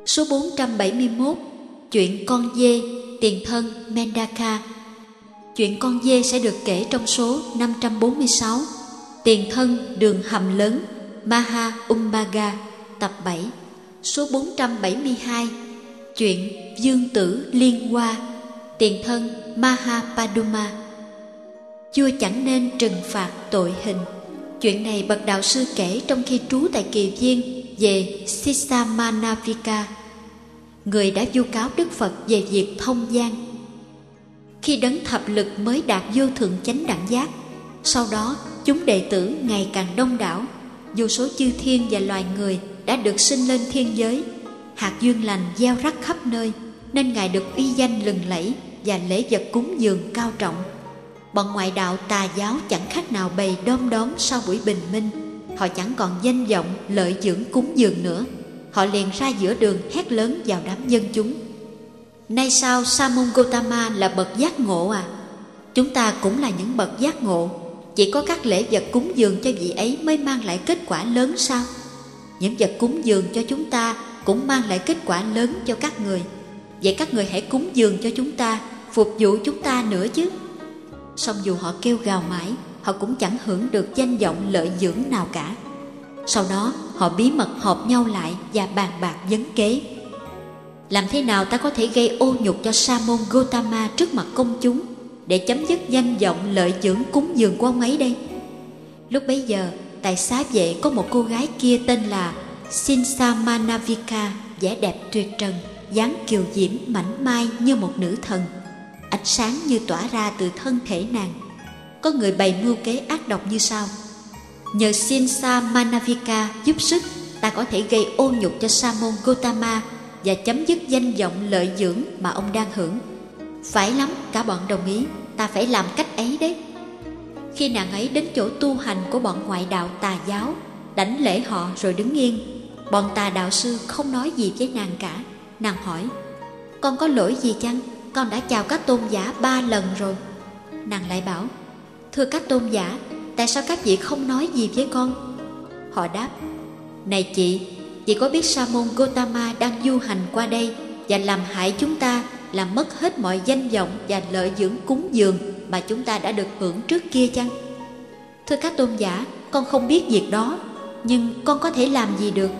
Số 471, chuyện con dê, tiền thân Mendaka. Chuyện con dê sẽ được kể trong số 546, tiền thân đường hầm lớn Maha Umbaga, tập 7. Số 472, chuyện dương tử liên hoa, tiền thân Mahapaduma. Vua chẳng nên trừng phạt tội hình. Chuyện này bậc đạo sư kể trong khi trú tại Kỳ Viên về Sisamanavika, người đã vu cáo Đức Phật về việc thông gian. Khi đấng thập lực mới đạt vô thượng chánh đẳng giác, sau đó chúng đệ tử ngày càng đông đảo, vô số chư thiên và loài người đã được sinh lên thiên giới. Hạt duyên lành gieo rắc khắp nơi, nên Ngài được uy danh lừng lẫy và lễ vật cúng dường cao trọng. Bọn ngoại đạo tà giáo chẳng khác nào bầy đom đóm sau buổi bình minh. Họ chẳng còn danh vọng lợi dưỡng cúng dường nữa. Họ liền ra giữa đường hét lớn vào đám dân chúng: nay sao Sa môn Gotama là bậc giác ngộ à? Chúng ta cũng là những bậc giác ngộ. Chỉ có các lễ vật cúng dường cho vị ấy mới mang lại kết quả lớn sao? Những vật cúng dường cho chúng ta cũng mang lại kết quả lớn cho các người. Vậy các người hãy cúng dường cho chúng ta, phục vụ chúng ta nữa chứ. Song dù họ kêu gào mãi, họ cũng chẳng hưởng được danh vọng lợi dưỡng nào cả. Sau đó họ bí mật họp nhau lại và bàn bạc vấn kế: làm thế nào ta có thể gây ô nhục cho Sa môn Gotama trước mặt công chúng, để chấm dứt danh vọng lợi dưỡng cúng dường của ông ấy đây? Lúc bấy giờ, tại xá vệ có một cô gái kia tên là Sinsamanavika, vẻ đẹp tuyệt trần, dáng kiều diễm mảnh mai như một nữ thần. Ánh sáng như tỏa ra từ thân thể nàng. Có người bày mưu kế ác độc như sau: nhờ Sinsamanavika giúp sức, ta có thể gây ô nhục cho Sa môn Gotama và chấm dứt danh vọng lợi dưỡng mà ông đang hưởng. Phải lắm, cả bọn đồng ý, ta phải làm cách ấy đấy. Khi nàng ấy đến chỗ tu hành của bọn ngoại đạo tà giáo, đảnh lễ họ rồi đứng yên, bọn tà đạo sư không nói gì với nàng cả. Nàng hỏi: con có lỗi gì chăng? Con đã chào các tôn giả 3 lần rồi. Nàng lại bảo: thưa các tôn giả, tại sao các vị không nói gì với con? Họ đáp: này chị có biết Sa môn Gotama đang du hành qua đây và làm hại chúng ta, làm mất hết mọi danh vọng và lợi dưỡng cúng dường mà chúng ta đã được hưởng trước kia chăng? Thưa các tôn giả, con không biết việc đó, nhưng con có thể làm gì được?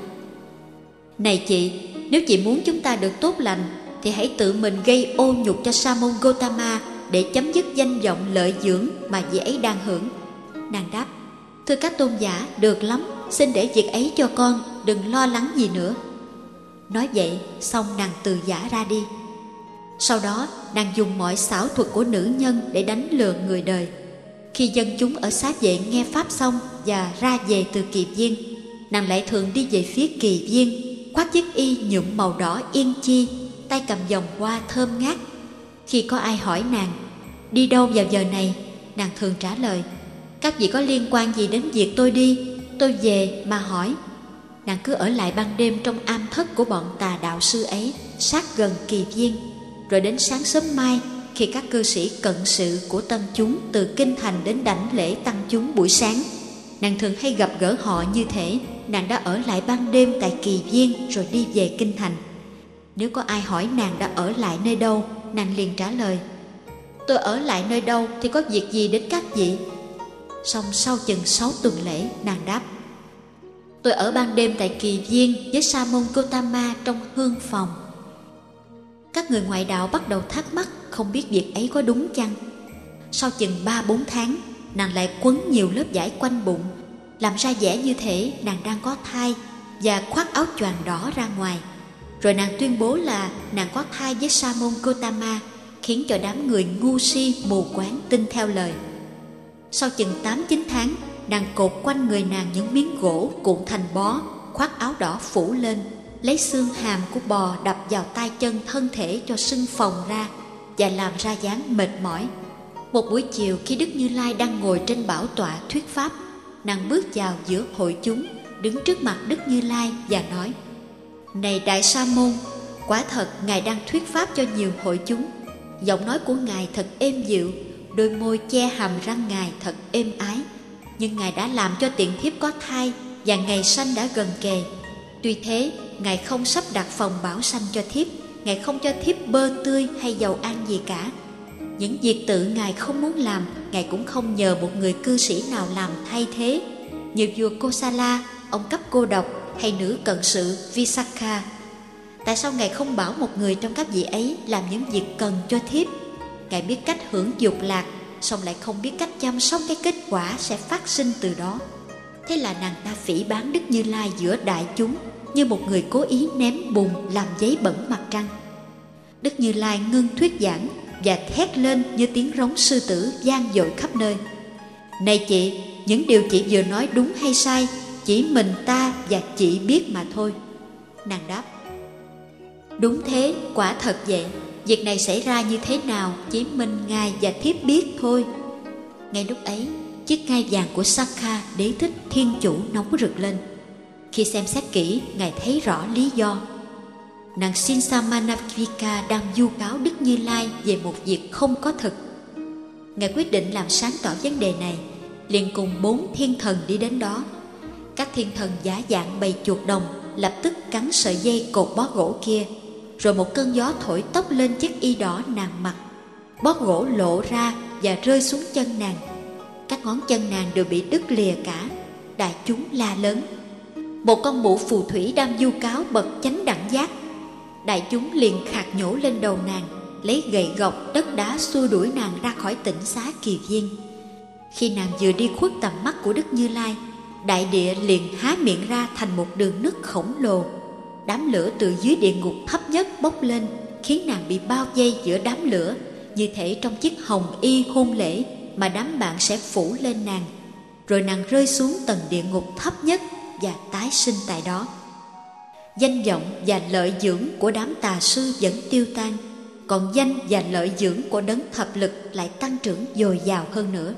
Này chị, nếu chị muốn chúng ta được tốt lành, thì hãy tự mình gây ô nhục cho Sa môn Gotama để chấm dứt danh vọng lợi dưỡng mà vị ấy đang hưởng. Nàng đáp: thưa các tôn giả, được lắm, xin để việc ấy cho con, đừng lo lắng gì nữa. Nói vậy xong nàng từ giả ra đi. Sau đó nàng dùng mọi xảo thuật của nữ nhân để đánh lừa người đời. Khi dân chúng ở xá vệ nghe pháp xong và ra về từ Kỳ Viên, nàng lại thường đi về phía Kỳ Viên, khoác chiếc y nhuộm màu đỏ yên chi, tay cầm vòng hoa thơm ngát. Khi có ai hỏi nàng đi đâu vào giờ này, nàng thường trả lời: các vị có liên quan gì đến việc tôi đi? Tôi về mà hỏi. Nàng cứ ở lại ban đêm trong am thất của bọn tà đạo sư ấy, sát gần Kỳ Viên. Rồi đến sáng sớm mai, khi các cư sĩ cận sự của tăng chúng từ kinh thành đến đảnh lễ tăng chúng buổi sáng, nàng thường hay gặp gỡ họ như thể nàng đã ở lại ban đêm tại Kỳ Viên rồi đi về kinh thành. Nếu có ai hỏi nàng đã ở lại nơi đâu, nàng liền trả lời: tôi ở lại nơi đâu thì có việc gì đến các vị? Xong sau chừng 6 tuần lễ, nàng đáp: tôi ở ban đêm tại Kỳ Viên với Sa môn Gotama trong hương phòng. Các người ngoại đạo bắt đầu thắc mắc không biết việc ấy có đúng chăng. Sau chừng 3-4 tháng, nàng lại quấn nhiều lớp vải quanh bụng, làm ra vẻ như thể nàng đang có thai, và khoác áo choàng đỏ ra ngoài. Rồi nàng tuyên bố là nàng có thai với Sa môn Gotama, khiến cho đám người ngu si mù quáng tin theo lời. Sau chừng 8-9 tháng, nàng cột quanh người nàng những miếng gỗ cuộn thành bó, khoác áo đỏ phủ lên, lấy xương hàm của bò đập vào tay chân thân thể cho sưng phồng ra, và làm ra dáng mệt mỏi. Một buổi chiều, khi Đức Như Lai đang ngồi trên bảo tọa thuyết pháp, nàng bước vào giữa hội chúng, đứng trước mặt Đức Như Lai và nói: này Đại Sa môn, quả thật Ngài đang thuyết pháp cho nhiều hội chúng. Giọng nói của Ngài thật êm dịu, đôi môi che hàm răng Ngài thật êm ái. Nhưng Ngài đã làm cho tiện thiếp có thai, và ngày sanh đã gần kề. Tuy thế, Ngài không sắp đặt phòng bảo sanh cho thiếp. Ngài không cho thiếp bơ tươi hay dầu ăn gì cả. Những việc tự Ngài không muốn làm, Ngài cũng không nhờ một người cư sĩ nào làm thay thế, như vua Kosala, ông cấp cô độc, hay nữ cận sự Visakha. Tại sao Ngài không bảo một người trong các vị ấy làm những việc cần cho thiếp? Ngài biết cách hưởng dục lạc, song lại không biết cách chăm sóc cái kết quả sẽ phát sinh từ đó. Thế là nàng ta phỉ báng Đức Như Lai giữa đại chúng, như một người cố ý ném bùn làm giấy bẩn mặt trăng. Đức Như Lai ngưng thuyết giảng và thét lên như tiếng rống sư tử vang dội khắp nơi: Này chị, những điều chị vừa nói đúng hay sai, chỉ mình ta và chị biết mà thôi. Nàng đáp: Đúng thế, quả thật vậy. Việc này xảy ra như thế nào chỉ mình Ngài và thiếp biết thôi. Ngay lúc ấy, chiếc ngai vàng của Sakha, đế thích thiên chủ, nóng rực lên. Khi xem xét kỹ, Ngài thấy rõ lý do. Nàng Sinsamanavika đang vu cáo Đức Như Lai về một việc không có thực. Ngài quyết định làm sáng tỏ vấn đề này, liền cùng 4 thiên thần đi đến đó. Các thiên thần giả dạng bầy chuột đồng lập tức cắn sợi dây cột bó gỗ kia, rồi một cơn gió thổi tóc lên chiếc y đỏ nàng mặc. Bó gỗ lộ ra và rơi xuống chân nàng. Các ngón chân nàng đều bị đứt lìa cả. Đại chúng la lớn. Một con mụ phù thủy đang vu cáo bậc chánh đẳng giác. Đại chúng liền khạc nhổ lên đầu nàng, lấy gậy gộc đất đá xua đuổi nàng ra khỏi tỉnh xá Kỳ Viên. Khi nàng vừa đi khuất tầm mắt của Đức Như Lai, đại địa liền há miệng ra thành một đường nứt khổng lồ. Đám lửa từ dưới địa ngục thấp nhất bốc lên, khiến nàng bị bao vây giữa đám lửa, như thể trong chiếc hồng y hôn lễ mà đám bạn sẽ phủ lên nàng. Rồi nàng rơi xuống tầng địa ngục thấp nhất và tái sinh tại đó. Danh vọng và lợi dưỡng của đám tà sư vẫn tiêu tan, còn danh và lợi dưỡng của đấng thập lực lại tăng trưởng dồi dào hơn nữa.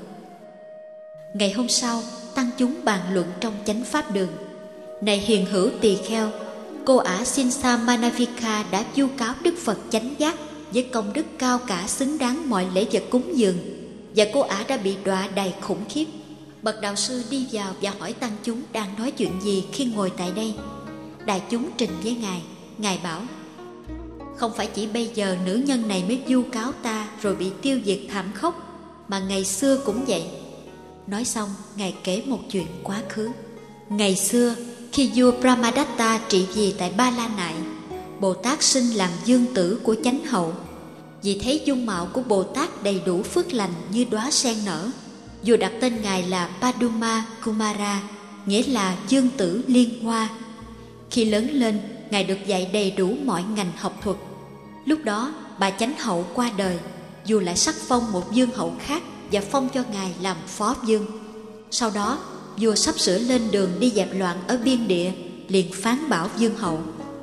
Ngày hôm sau, tăng chúng bàn luận trong chánh pháp đường: Này hiền hữu tỳ kheo, cô ả Sinsamanavika đã vu cáo Đức Phật chánh giác với công đức cao cả xứng đáng mọi lễ vật cúng dường, và cô ả đã bị đọa đầy khủng khiếp. Bậc đạo sư đi vào và hỏi tăng chúng đang nói chuyện gì khi ngồi tại đây. Đại chúng trình với Ngài. Ngài bảo: Không phải chỉ bây giờ nữ nhân này mới vu cáo ta rồi bị tiêu diệt thảm khốc, mà ngày xưa cũng vậy. Nói xong, Ngài kể một chuyện quá khứ. Ngày xưa, khi vua Brahmadatta trị vì tại Ba La Nại, Bồ Tát sinh làm dương tử của chánh hậu. Vì thấy dung mạo của Bồ Tát đầy đủ phước lành như đóa sen nở, vua đặt tên Ngài là Paduma Kumara, nghĩa là dương tử liên hoa. Khi lớn lên, Ngài được dạy đầy đủ mọi ngành học thuật. Lúc đó, bà chánh hậu qua đời, vua lại sắc phong một dương hậu khác và phong cho Ngài làm phó vương. Sau đó, vua sắp sửa lên đường đi dẹp loạn ở biên địa, liền phán bảo dương hậu: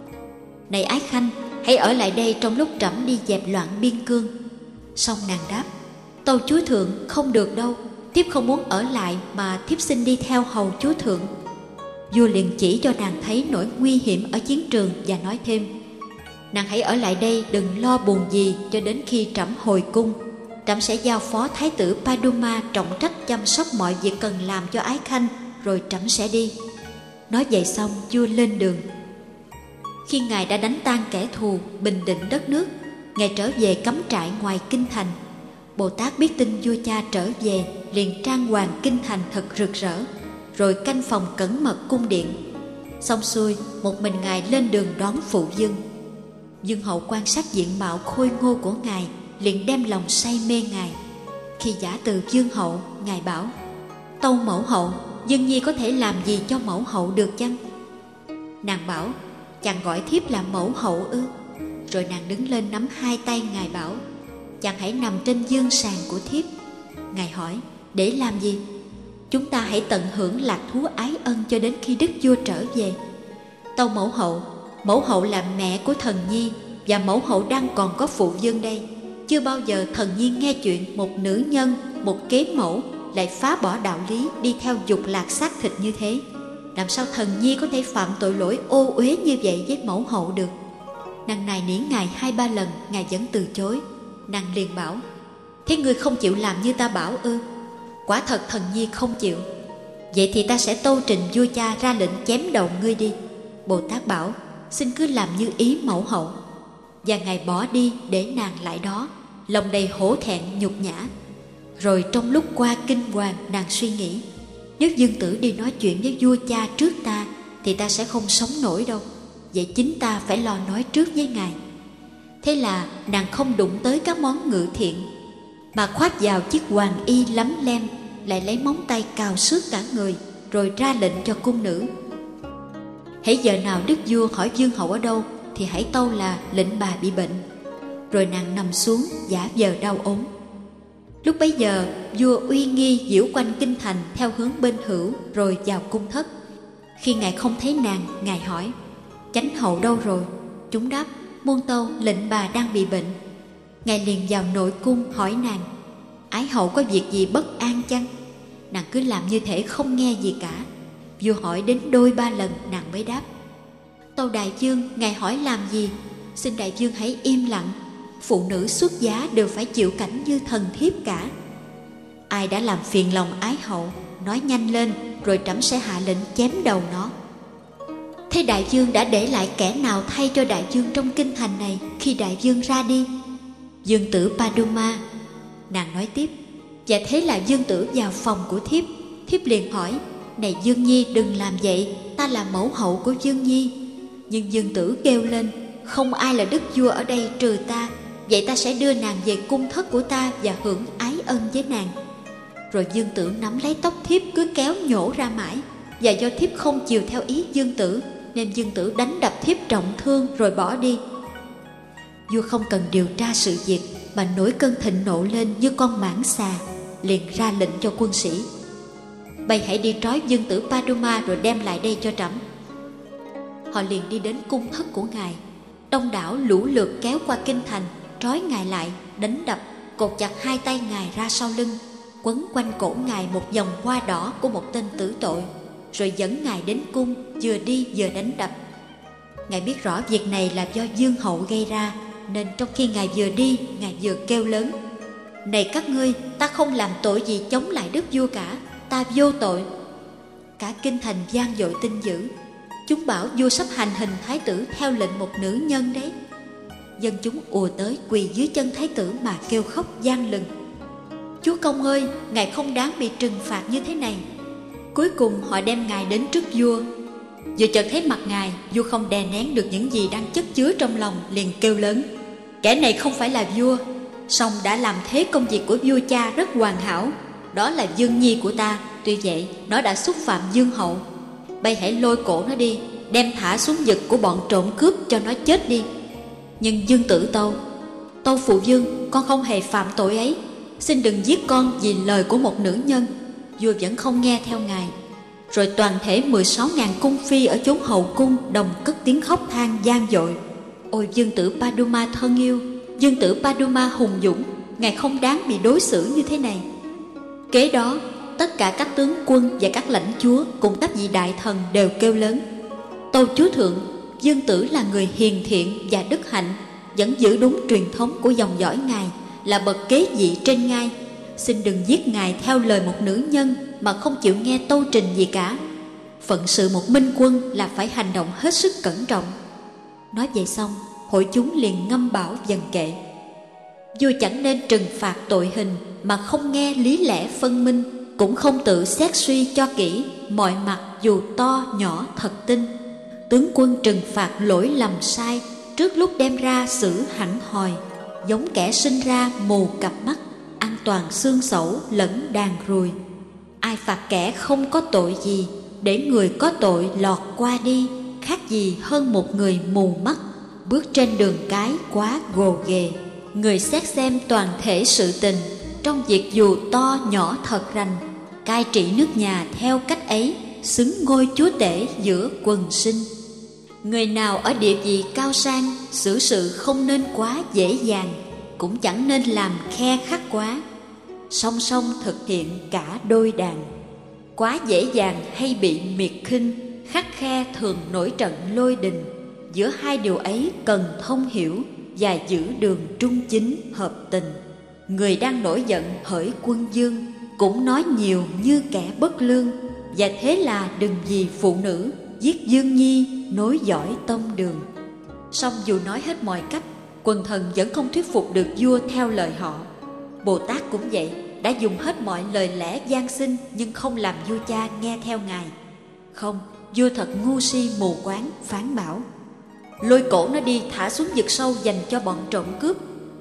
Này ái khanh, hãy ở lại đây trong lúc trẫm đi dẹp loạn biên cương. Song nàng đáp: Tâu chúa thượng, không được đâu, thiếp không muốn ở lại mà thiếp xin đi theo hầu chúa thượng. Vua liền chỉ cho nàng thấy nỗi nguy hiểm ở chiến trường và nói thêm: Nàng hãy ở lại đây, đừng lo buồn gì cho đến khi trẫm hồi cung. Trẫm sẽ giao phó thái tử Paduma trọng trách chăm sóc mọi việc cần làm cho ái khanh, rồi trẫm sẽ đi. Nói vậy xong, vua lên đường. Khi Ngài đã đánh tan kẻ thù, bình định đất nước, Ngài trở về cắm trại ngoài kinh thành. Bồ Tát biết tin vua cha trở về, liền trang hoàng kinh thành thật rực rỡ, rồi canh phòng cẩn mật cung điện. Xong xuôi, một mình Ngài lên đường đón phụ vương. Dương hậu quan sát diện mạo khôi ngô của Ngài, liền đem lòng say mê Ngài. Khi giả từ dương hậu, Ngài bảo: Tâu mẫu hậu, Dương Nhi có thể làm gì cho mẫu hậu được chăng? Nàng bảo: Chàng gọi thiếp là mẫu hậu ư? Rồi nàng đứng lên nắm hai tay Ngài bảo: Chàng hãy nằm trên dương sàn của thiếp. Ngài hỏi: Để làm gì? Chúng ta hãy tận hưởng lạc thú ái ân cho đến khi đức vua trở về. Tâu mẫu hậu là mẹ của thần nhi, và mẫu hậu đang còn có phụ vương đây. Chưa bao giờ thần nhi nghe chuyện một nữ nhân, một kế mẫu lại phá bỏ đạo lý đi theo dục lạc xác thịt như thế. Làm sao thần nhi có thể phạm tội lỗi ô uế như vậy với mẫu hậu được? Nàng nài nỉ Ngài 2-3 lần, Ngài vẫn từ chối. Nàng liền bảo: Thế ngươi không chịu làm như ta bảo ư? Quả thật thần nhi không chịu. Vậy thì ta sẽ tâu trình vua cha ra lệnh chém đầu ngươi đi. Bồ Tát bảo: xin cứ làm như ý mẫu hậu. Và ngài bỏ đi để nàng lại đó, lòng đầy hổ thẹn nhục nhã. Rồi trong lúc qua kinh hoàng, nàng suy nghĩ, nếu Dương Tử đi nói chuyện với vua cha trước ta thì ta sẽ không sống nổi đâu. Vậy chính ta phải lo nói trước với ngài. Thế là nàng không đụng tới các món ngự thiện, mà khoác vào chiếc hoàng y lấm lem, lại lấy móng tay cào xước cả người, rồi ra lệnh cho cung nữ: hễ giờ nào đức vua hỏi vương hậu ở đâu thì hãy tâu là lệnh bà bị bệnh. Rồi nàng nằm xuống giả vờ đau ốm. Lúc bấy giờ vua uy nghi diễu quanh kinh thành theo hướng bên hữu, rồi vào cung thất. Khi ngài không thấy nàng, ngài hỏi: chánh hậu đâu rồi? Chúng đáp: muôn tâu lệnh bà đang bị bệnh. Ngài liền vào nội cung hỏi nàng: ái hậu có việc gì bất an chăng? Nàng cứ làm như thể không nghe gì cả. Vua hỏi đến đôi ba lần nàng mới đáp: tâu đại vương, ngài hỏi làm gì? Xin đại vương hãy im lặng. Phụ nữ xuất giá đều phải chịu cảnh như thần thiếp cả. Ai đã làm phiền lòng ái hậu, nói nhanh lên, rồi trẫm sẽ hạ lệnh chém đầu nó. Thế đại vương đã để lại kẻ nào thay cho đại vương trong kinh thành này khi đại vương ra đi? Dương tử Paduma. Nàng nói tiếp: và thế là Dương tử vào phòng của thiếp. Thiếp liền hỏi: này Dương Nhi, đừng làm vậy, ta là mẫu hậu của Dương Nhi. Nhưng Dương tử kêu lên: không ai là đức vua ở đây trừ ta. Vậy ta sẽ đưa nàng về cung thất của ta và hưởng ái ân với nàng. Rồi Dương tử nắm lấy tóc thiếp cứ kéo nhổ ra mãi. Và do thiếp không chiều theo ý Dương tử, nên Dương tử đánh đập thiếp trọng thương rồi bỏ đi. Vua không cần điều tra sự việc, mà nổi cơn thịnh nộ lên như con mãng xà, liền ra lệnh cho quân sĩ: bày hãy đi trói Dương tử Paduma rồi đem lại đây cho trẫm. Họ liền đi đến cung thất của ngài. Đông đảo lũ lượt kéo qua kinh thành, trói ngài lại, đánh đập, cột chặt hai tay ngài ra sau lưng, quấn quanh cổ ngài một vòng hoa đỏ của một tên tử tội, rồi dẫn ngài đến cung, vừa đi vừa đánh đập. Ngài biết rõ việc này là do vương hậu gây ra, nên trong khi ngài vừa đi, ngài vừa kêu lớn: này các ngươi, ta không làm tội gì chống lại đức vua cả, ta vô tội. Cả kinh thành vang dội tin dữ. Chúng bảo vua sắp hành hình thái tử theo lệnh một nữ nhân đấy. Dân chúng ùa tới quỳ dưới chân thái tử mà kêu khóc vang lừng: chúa công ơi, ngài không đáng bị trừng phạt như thế này. Cuối cùng họ đem ngài đến trước vua. Vừa chợt thấy mặt ngài, vua không đè nén được những gì đang chất chứa trong lòng, liền kêu lớn: kẻ này không phải là vua, song đã làm thế công việc của vua cha rất hoàn hảo. Đó là Dương Nhi của ta, tuy vậy nó đã xúc phạm vương hậu. Bây hãy lôi cổ nó đi, đem thả xuống vực của bọn trộm cướp cho nó chết đi. Nhưng Dương tử tâu: tâu phụ vương, con không hề phạm tội ấy, xin đừng giết con vì lời của một nữ nhân. Vua vẫn không nghe theo ngài. Rồi toàn thể 16.000 cung phi ở chốn hậu cung đồng cất tiếng khóc than vang dội: ôi Dương tử Paduma thân yêu, Dương tử Paduma hùng dũng, ngài không đáng bị đối xử như thế này. Kế đó, tất cả các tướng quân và các lãnh chúa cùng các vị đại thần đều kêu lớn: tâu chúa thượng, Dương tử là người hiền thiện và đức hạnh, vẫn giữ đúng truyền thống của dòng dõi ngài, là bậc kế vị trên ngai. Xin đừng giết ngài theo lời một nữ nhân mà không chịu nghe tâu trình gì cả. Phận sự một minh quân là phải hành động hết sức cẩn trọng. Nói vậy xong, hội chúng liền ngâm bảo dần kệ: vua chẳng nên trừng phạt tội hình mà không nghe lý lẽ phân minh, cũng không tự xét suy cho kỹ mọi mặt dù to nhỏ thật tinh. Tướng quân trừng phạt lỗi lầm sai, trước lúc đem ra xử hẳn hòi, giống kẻ sinh ra mù cặp mắt, ăn toàn xương sẩu lẫn đàn ruồi. Ai phạt kẻ không có tội gì, để người có tội lọt qua đi, khác gì hơn một người mù mắt bước trên đường cái quá gồ ghề. Người xét xem toàn thể sự tình, trong việc dù to nhỏ thật rành, cai trị nước nhà theo cách ấy, xứng ngôi chúa tể giữa quần sinh. Người nào ở địa vị cao sang, xử sự không nên quá dễ dàng, cũng chẳng nên làm khe khắt quá. Song song thực hiện cả đôi đàn. Quá dễ dàng hay bị miệt khinh, khắt khe thường nổi trận lôi đình. Giữa hai điều ấy cần thông hiểu và giữ đường trung chính hợp tình. Người đang nổi giận hỡi quân vương, cũng nói nhiều như kẻ bất lương. Và thế là đừng vì phụ nữ giết Dương Nhi nối dõi tông đường. Song dù nói hết mọi cách, quần thần vẫn không thuyết phục được vua theo lời họ. Bồ Tát cũng vậy, đã dùng hết mọi lời lẽ van xin nhưng không làm vua cha nghe theo ngài. Không, vua thật ngu si mù quáng, phán bảo: lôi cổ nó đi thả xuống vực sâu dành cho bọn trộm cướp.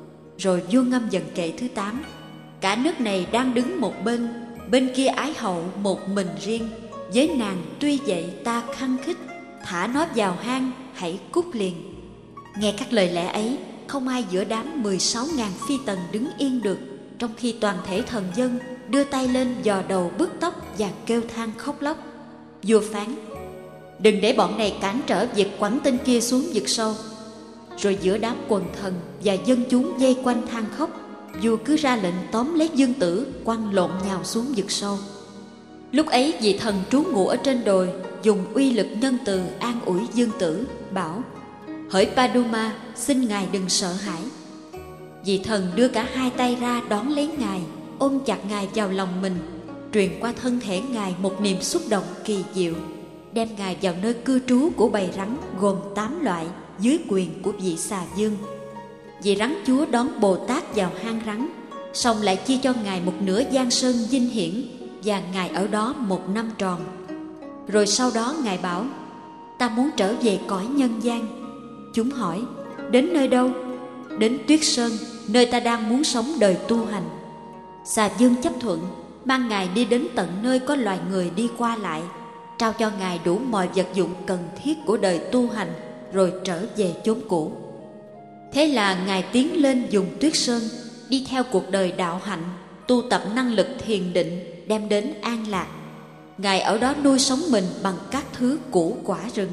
Rồi vua ngâm dần kệ thứ 8. Cả nước này đang đứng một bên, bên kia ái hậu một mình riêng. Với nàng tuy vậy ta khăng khích, thả nó vào hang hãy cút liền. Nghe các lời lẽ ấy, không ai giữa đám 16.000 phi tần đứng yên được, trong khi toàn thể thần dân đưa tay lên dò đầu bứt tóc và kêu than khóc lóc. Vua phán: đừng để bọn này cản trở việc quẳng tên kia xuống vực sâu. Rồi giữa đám quần thần và dân chúng vây quanh than khóc, vua cứ ra lệnh tóm lấy Dương Tử, quăng lộn nhào xuống vực sâu. Lúc ấy vị thần trú ngụ ở trên đồi dùng uy lực nhân từ an ủi Dương Tử, bảo: hỡi Paduma, xin ngài đừng sợ hãi. Vị thần đưa cả hai tay ra đón lấy ngài, ôm chặt ngài vào lòng mình, truyền qua thân thể ngài một niềm xúc động kỳ diệu, đem ngài vào nơi cư trú của bầy rắn gồm 8 loại dưới quyền của vị xà vương. Vị rắn chúa đón Bồ Tát vào hang rắn, xong lại chia cho ngài một nửa giang sơn vinh hiển, và ngài ở đó 1 năm tròn. Rồi sau đó ngài bảo: ta muốn trở về cõi nhân gian. Chúng hỏi: đến nơi đâu? Đến Tuyết Sơn, nơi ta đang muốn sống đời tu hành. Xà vương chấp thuận, mang ngài đi đến tận nơi có loài người đi qua lại, trao cho ngài đủ mọi vật dụng cần thiết của đời tu hành, rồi trở về chốn cũ. Thế là ngài tiến lên vùng Tuyết Sơn, đi theo cuộc đời đạo hạnh, tu tập năng lực thiền định, đem đến an lạc. Ngài ở đó nuôi sống mình bằng các thứ củ quả rừng.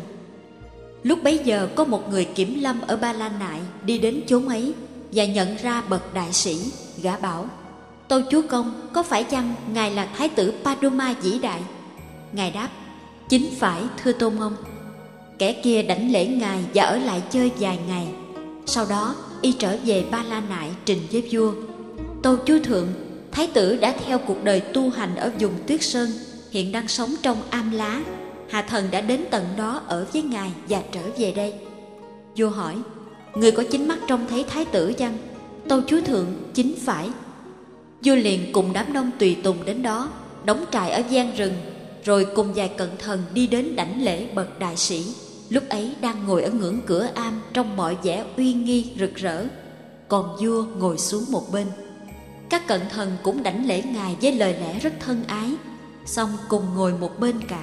Lúc bấy giờ có một người kiểm lâm ở Ba La Nại đi đến chốn ấy và nhận ra bậc đại sĩ. Gã bảo: tâu chúa công, có phải chăng ngài là thái tử Paduma vĩ đại? Ngài đáp: chính phải, thưa tôn ông. Kẻ kia đảnh lễ ngài và ở lại chơi vài ngày. Sau đó y trở về Ba La Nại trình với vua: tâu chúa thượng, thái tử đã theo cuộc đời tu hành ở vùng Tuyết Sơn, hiện đang sống trong Am Lá. Hạ thần đã đến tận đó ở với ngài và trở về đây. Vua hỏi: người có chính mắt trông thấy thái tử chăng? Tâu chúa thượng, chính phải. Vua liền cùng đám đông tùy tùng đến đó, đóng trại ở gian rừng, rồi cùng vài cận thần đi đến đảnh lễ bậc đại sĩ. Lúc ấy đang ngồi ở ngưỡng cửa am trong mọi vẻ uy nghi rực rỡ, còn vua ngồi xuống một bên. Các cận thần cũng đảnh lễ ngài với lời lẽ rất thân ái, xong cùng ngồi một bên cả.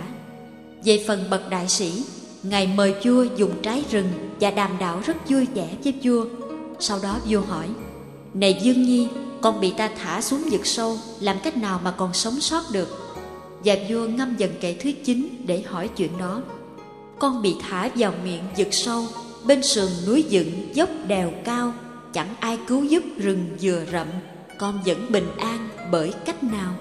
Về phần bậc đại sĩ, ngài mời vua dùng trái rừng và đàm đạo rất vui vẻ với vua. Sau đó vua hỏi: này Dương Nhi, con bị ta thả xuống vực sâu, làm cách nào mà còn sống sót được? Và vua ngâm dần kệ thứ 9 để hỏi chuyện đó. Con bị thả vào miệng vực sâu, bên sườn núi dựng dốc đèo cao, chẳng ai cứu giúp, rừng vừa rậm, con vẫn bình an bởi cách nào?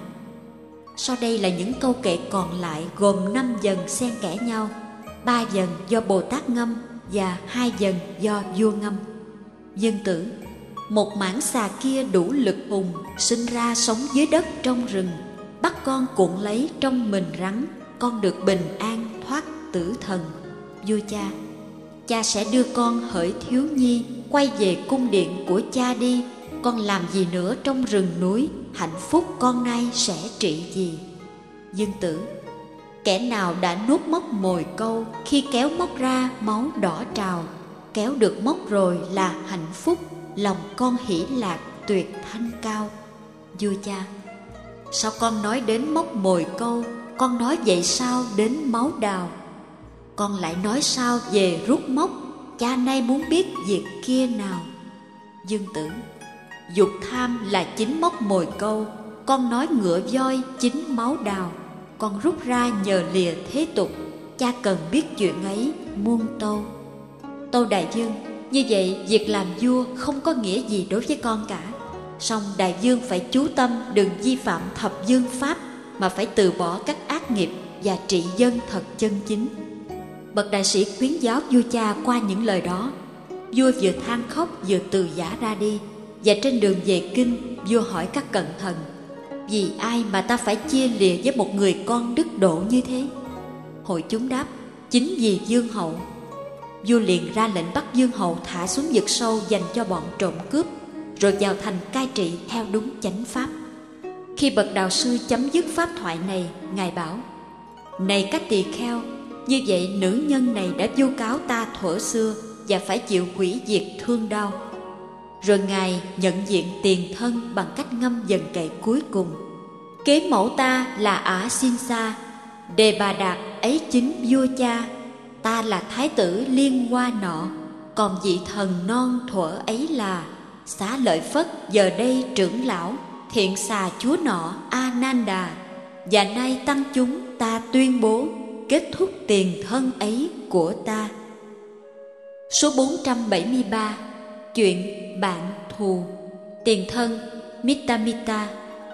Sau đây là những câu kệ còn lại, gồm 5 dần xen kẽ nhau, 3 dần do Bồ Tát ngâm và 2 dần do vua ngâm. Dương Tử: một mãng xà kia đủ lực hùng, sinh ra sống dưới đất trong rừng, bắt con cuộn lấy trong mình rắn, con được bình an thoát tử thần. Vua cha: cha sẽ đưa con hỡi thiếu nhi quay về cung điện của cha đi. Con làm gì nữa trong rừng núi, hạnh phúc con nay sẽ trị gì? Dương Tử: kẻ nào đã nuốt móc mồi câu, khi kéo móc ra máu đỏ trào, kéo được móc rồi là hạnh phúc, lòng con hỷ lạc tuyệt thanh cao. Vua cha: sao con nói đến móc mồi câu? Con nói vậy sao đến máu đào? Con lại nói sao về rút móc? Cha nay muốn biết việc kia nào? Dương Tử: dục tham là chính móc mồi câu, con nói ngựa voi chính máu đào. Con rút ra nhờ lìa thế tục, cha cần biết chuyện ấy muôn tâu. Tâu đại vương, như vậy việc làm vua không có nghĩa gì đối với con cả. Song đại vương phải chú tâm đừng vi phạm thập dương pháp, mà phải từ bỏ các ác nghiệp và trị dân thật chân chính. Bậc đại sĩ khuyến giáo vua cha qua những lời đó. Vua vừa than khóc vừa từ giả ra đi. Và trên đường về kinh, vua hỏi các cận thần: vì ai mà ta phải chia lìa với một người con đức độ như thế? Hội chúng đáp: Chính vì Dương Hậu, vua liền ra lệnh bắt Dương Hậu thả xuống vực sâu dành cho bọn trộm cướp, rồi vào thành cai trị theo đúng chánh pháp. Khi bậc đạo sư chấm dứt pháp thoại này, ngài bảo: này các tỳ kheo, như vậy nữ nhân này đã vu cáo ta thuở xưa và phải chịu hủy diệt thương đau. Rồi ngài nhận diện tiền thân bằng cách ngâm dần kệ cuối cùng: kế mẫu ta là Ả Xin Sa, Đề Bà Đạt ấy chính vua cha. Ta là thái tử Liên Hoa nọ, còn vị thần non thuở ấy là Xá Lợi Phất, giờ đây trưởng lão Thiện Xà chúa nọ A Nan Đà. Và nay tăng chúng ta tuyên bố kết thúc tiền thân ấy của ta. Số 473. Chuyện bạn thù. Tiền thân Mita Mita.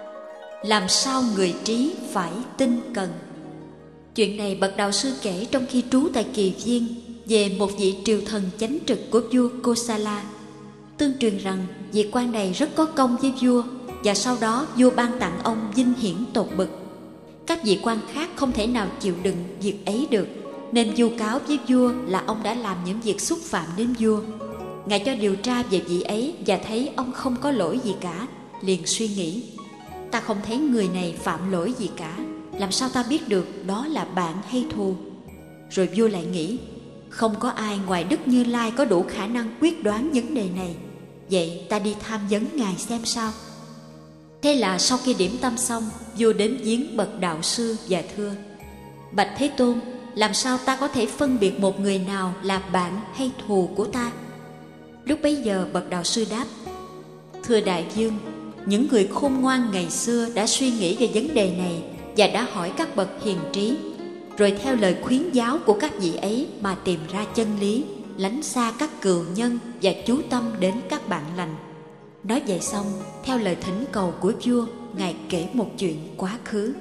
Làm sao người trí phải tinh cần. Chuyện này bậc đạo sư kể trong khi trú tại Kỳ Viên về một vị triều thần chánh trực của vua Kosala. Tương truyền rằng vị quan này rất có công với vua, và sau đó vua ban tặng ông vinh hiển tột bực. Các vị quan khác không thể nào chịu đựng việc ấy được, nên vu cáo với vua là ông đã làm những việc xúc phạm đến vua. Ngài cho điều tra về vị ấy và thấy ông không có lỗi gì cả, liền suy nghĩ: ta không thấy người này phạm lỗi gì cả, làm sao ta biết được đó là bạn hay thù? Rồi vua lại nghĩ: không có ai ngoài Đức Như Lai có đủ khả năng quyết đoán vấn đề này, vậy ta đi tham vấn ngài xem sao. Thế là sau khi điểm tâm xong, vua đến viếng bậc đạo sư và thưa: bạch Thế Tôn, làm sao ta có thể phân biệt một người nào là bạn hay thù của ta? Lúc bấy giờ bậc đạo sư đáp: thưa đại vương, những người khôn ngoan ngày xưa đã suy nghĩ về vấn đề này và đã hỏi các bậc hiền trí, rồi theo lời khuyến giáo của các vị ấy mà tìm ra chân lý, lánh xa các cừu nhân và chú tâm đến các bạn lành. Nói vậy xong, theo lời thỉnh cầu của vua, ngài kể một chuyện quá khứ.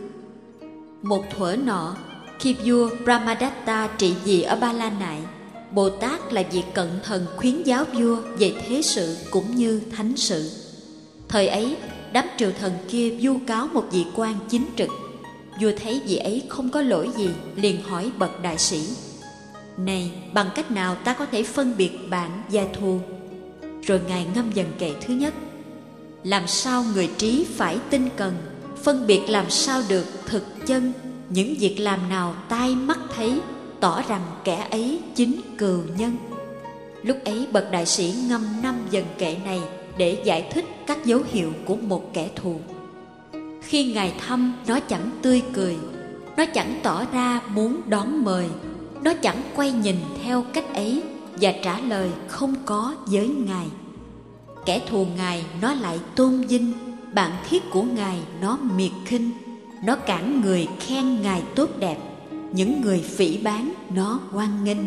Một thuở nọ, khi vua Brahmadatta trị vì ở Ba La Nại, Bồ Tát là vị cận thần khuyến giáo vua về thế sự cũng như thánh sự. Thời ấy, đám triều thần kia vu cáo một vị quan chính trực. Vua thấy vị ấy không có lỗi gì, liền hỏi bậc đại sĩ: này, bằng cách nào ta có thể phân biệt bạn và thù? Rồi ngài ngâm dần kệ thứ nhất: làm sao người trí phải tinh cần, phân biệt làm sao được thực chân, những việc làm nào tai mắt thấy, tỏ rằng kẻ ấy chính cừu nhân. Lúc ấy bậc đại sĩ ngâm 5 dần kệ này để giải thích các dấu hiệu của một kẻ thù. Khi ngài thăm, nó chẳng tươi cười, nó chẳng tỏ ra muốn đón mời, nó chẳng quay nhìn theo cách ấy và trả lời không có với ngài. Kẻ thù ngài nó lại tôn vinh, bạn thiết của ngài nó miệt khinh, nó cản người khen ngài tốt đẹp, những người phỉ báng nó hoan nghênh.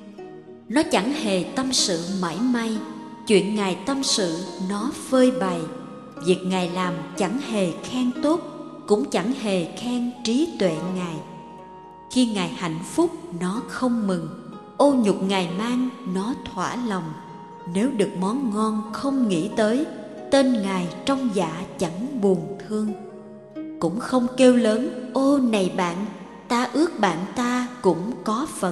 Nó chẳng hề tâm sự mãi may, chuyện ngài tâm sự nó phơi bày. Việc ngài làm chẳng hề khen tốt, cũng chẳng hề khen trí tuệ ngài. Khi ngài hạnh phúc nó không mừng, ô nhục ngài mang nó thỏa lòng. Nếu được món ngon không nghĩ tới, tên ngài trong dạ chẳng buồn thương. Cũng không kêu lớn: ô này bạn, ta ước bạn ta cũng có phần.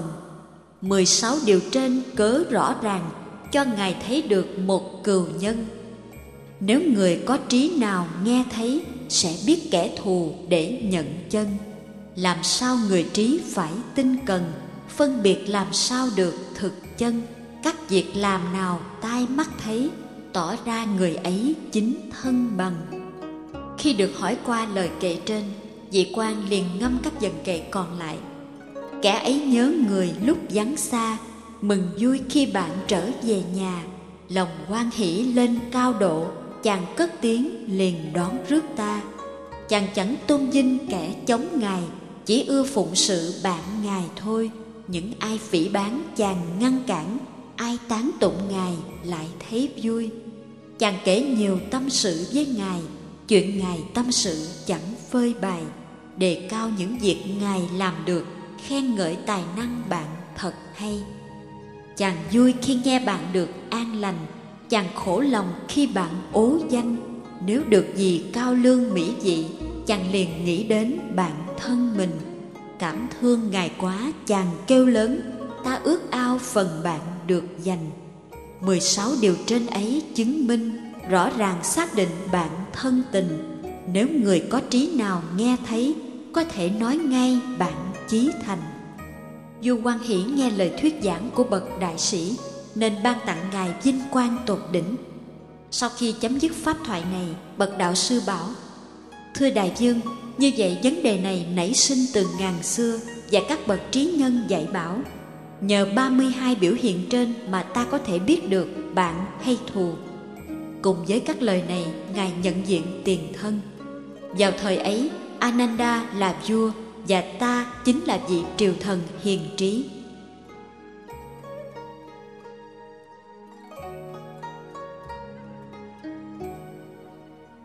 16 điều trên cớ rõ ràng cho ngài thấy được một cừu nhân. Nếu người có trí nào nghe thấy, sẽ biết kẻ thù để nhận chân. Làm sao người trí phải tinh cần, phân biệt làm sao được thực chân. Các việc làm nào tai mắt thấy, tỏ ra người ấy chính thân bằng. Khi được hỏi qua lời kệ trên, vị quan liền ngâm các dần kệ còn lại. Kẻ ấy nhớ người lúc vắng xa, mừng vui khi bạn trở về nhà. Lòng hoan hỷ lên cao độ, chàng cất tiếng liền đón rước ta. Chàng chẳng tôn vinh kẻ chống ngài, chỉ ưa phụng sự bạn ngài thôi. Những ai phỉ báng chàng ngăn cản, ai tán tụng ngài lại thấy vui. Chàng kể nhiều tâm sự với ngài, chuyện ngài tâm sự chẳng phơi bày, đề cao những việc ngài làm được, khen ngợi tài năng bạn thật hay. Chàng vui khi nghe bạn được an lành, chàng khổ lòng khi bạn ố danh. Nếu được gì cao lương mỹ vị, chàng liền nghĩ đến bạn thân mình. Cảm thương Ngài quá, chàng kêu lớn, ta ước ao phần bạn được dành. 16 điều trên ấy chứng minh, rõ ràng xác định bạn thân tình. Nếu người có trí nào nghe thấy, có thể nói ngay bạn chí thành. Vua Quan Hỷ nghe lời thuyết giảng của bậc đại sĩ, nên ban tặng Ngài vinh quang tột đỉnh. Sau khi chấm dứt pháp thoại này, bậc đạo sư bảo: Thưa đại vương, như vậy vấn đề này nảy sinh từ ngàn xưa và các bậc trí nhân dạy bảo. Nhờ 32 biểu hiện trên mà ta có thể biết được bạn hay thù. Cùng với các lời này, Ngài nhận diện tiền thân. Vào thời ấy, Ananda là vua và ta chính là vị triều thần hiền trí.